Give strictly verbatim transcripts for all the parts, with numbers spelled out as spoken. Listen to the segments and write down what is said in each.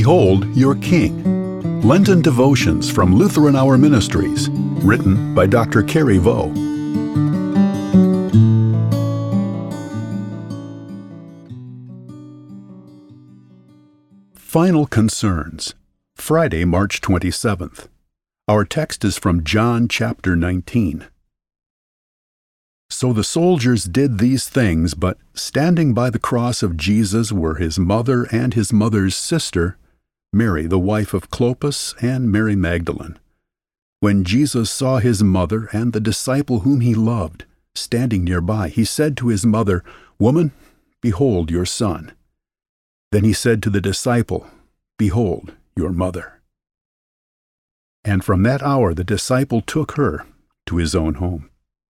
Behold Your King. Lenten Devotions from Lutheran Hour Ministries, written by Doctor Carrie Vo. Final Concerns, Friday, March twenty-seventh. Our text is from John chapter nineteen. So the soldiers did these things, but standing by the cross of Jesus were his mother and his mother's sister, Mary, the wife of Clopas, and Mary Magdalene. When Jesus saw his mother and the disciple whom he loved standing nearby, he said to his mother, "Woman, behold your son." Then he said to the disciple, "Behold your mother." And from that hour the disciple took her to his own home.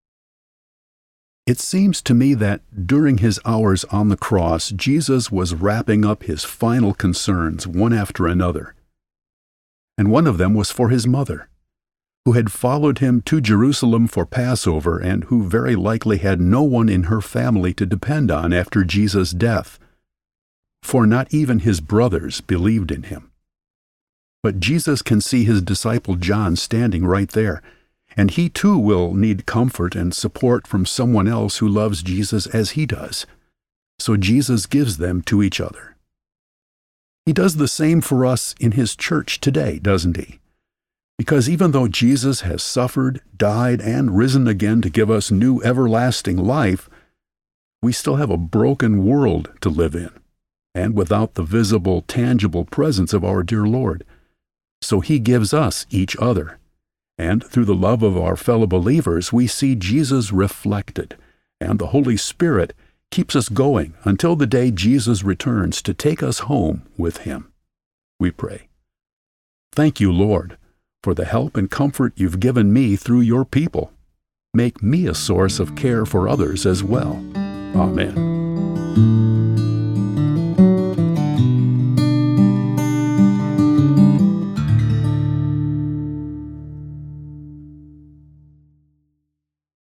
It seems to me that during his hours on the cross, Jesus was wrapping up his final concerns one after another. And one of them was for his mother, who had followed him to Jerusalem for Passover and who very likely had no one in her family to depend on after Jesus' death, for not even his brothers believed in him. But Jesus can see his disciple John standing right there, and he too will need comfort and support from someone else who loves Jesus as he does. So Jesus gives them to each other. He does the same for us in his church today, doesn't he? Because even though Jesus has suffered, died, and risen again to give us new everlasting life, we still have a broken world to live in, and without the visible, tangible presence of our dear Lord. So he gives us each other. And through the love of our fellow believers, we see Jesus reflected, and the Holy Spirit keeps us going until the day Jesus returns to take us home with him. We pray. Thank you, Lord, for the help and comfort you've given me through your people. Make me a source of care for others as well. Amen.